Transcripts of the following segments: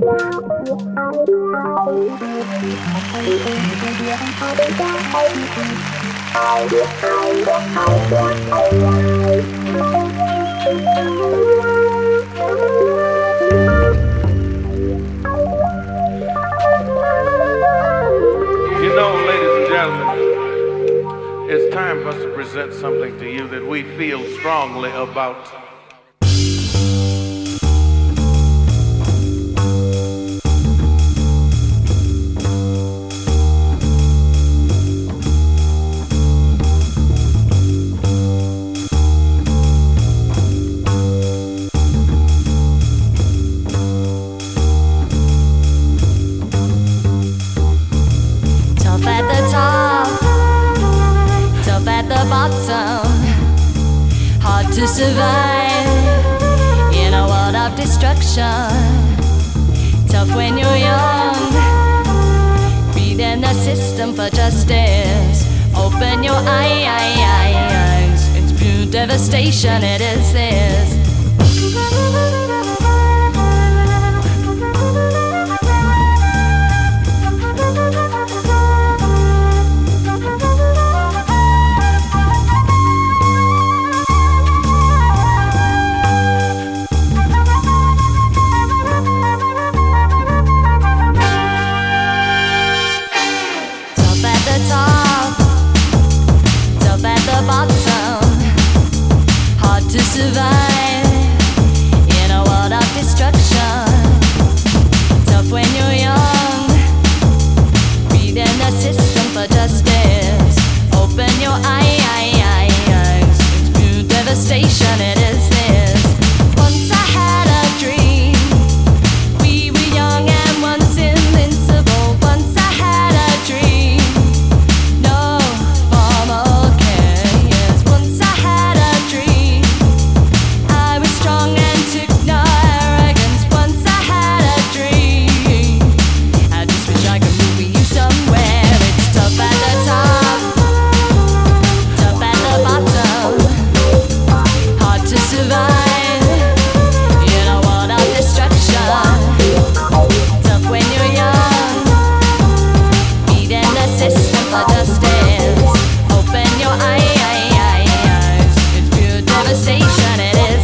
You know, ladies and gentlemen, it's time for us to present something to you that we feel strongly about. Hard to survive in a world of destruction. Tough when you're young, reading the system for justice. Open your eyes, it's pure devastation, it is this. Survive in a world of destruction. Tough when you're young, reading the system for justice. Open your eyes, it's pure devastation, it is this. Once I had a dream, we were young and once invincible. Once I had a dream, no formal care, yes. Once I had a dream, strong and took no arrogance. Once I had a dream, I just wish I could move you somewhere. It's tough at the top, tough at the bottom, hard to survive in a world of destruction. Tough when you're young, beating the system for justice. Open your eyes, it's pure devastation, it is.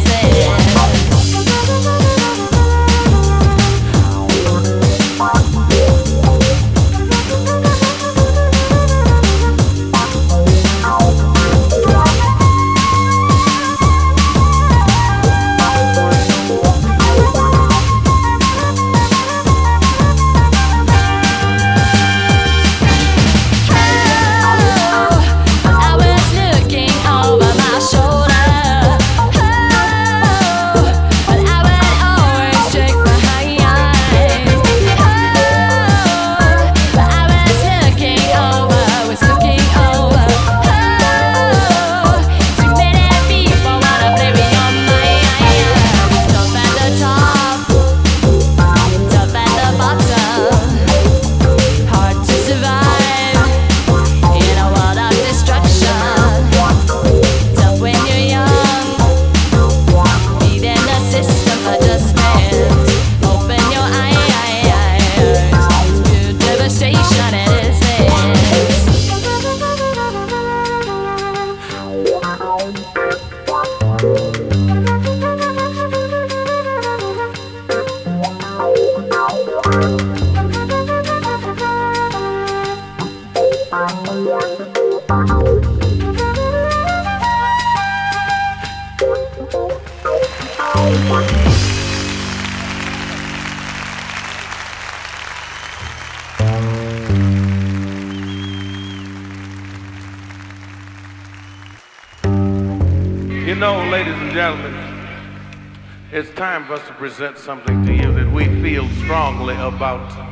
You know, ladies and gentlemen, it's time for us to present something to you that we feel strongly about.